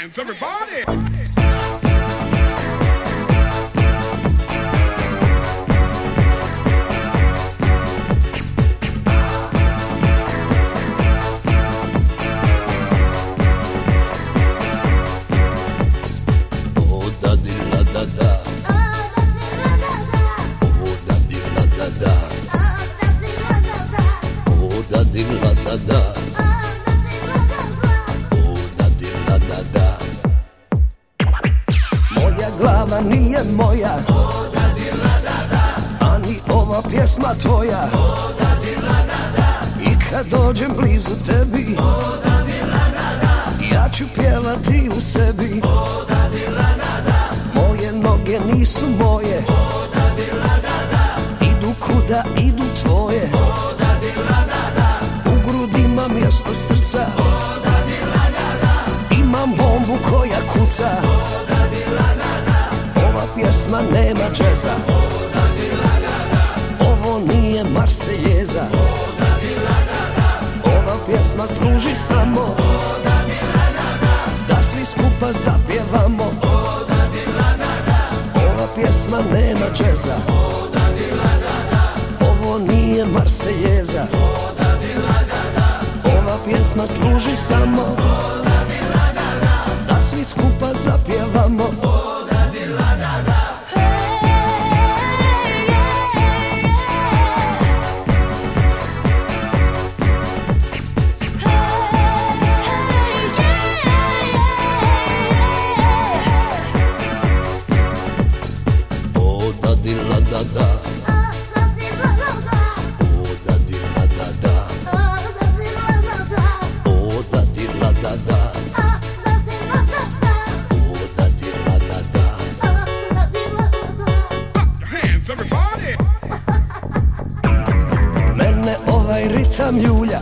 hands, everybody! Moja glava nije moja, ani ova pjesma tvoja. I kad dođem blizu tebi, ja ću pjevati u sebi. Moje noge nisu moje, idu kuda idu tvoje. U grudima mjesto srca, imam bombu koja kuca. Ova pjesma nema džeza, ovo nije Marseljeza. Ova pjesma služi samo da svi skupa zapjevamo. Ova pjesma nema džeza, ovo nije Marseljeza. Ova pjesma služi samo da svi skupa zapjevamo. Mene ovaj ritam ljulja,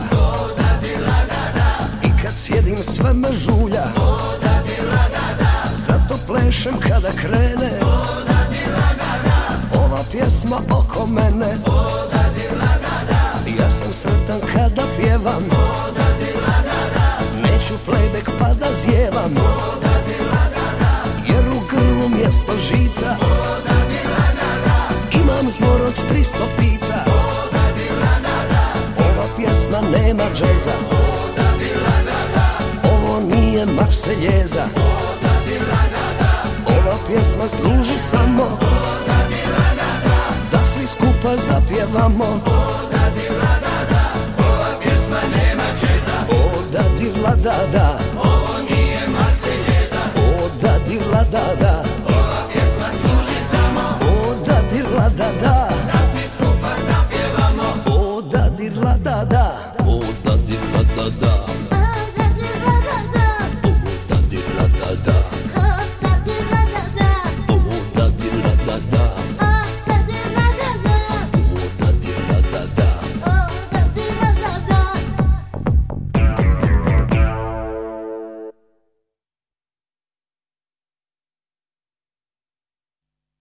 i kad sjedim sve me žulja. Zato plešem kada krene ova pjesma oko mene. Ja sam sretan kada pjevam, neću playback pa da zjevam. Jer u grlu mjesto žica, imam zbor od 300 ptica. Ova pjesma nema džeza, ovo nije Marseljeza. Ova pjesma služi samo da svi skupa zapjevamo. Ova pjesma nema džeza, O da di la da da, ovo nije Marseljeza. o da di la da da.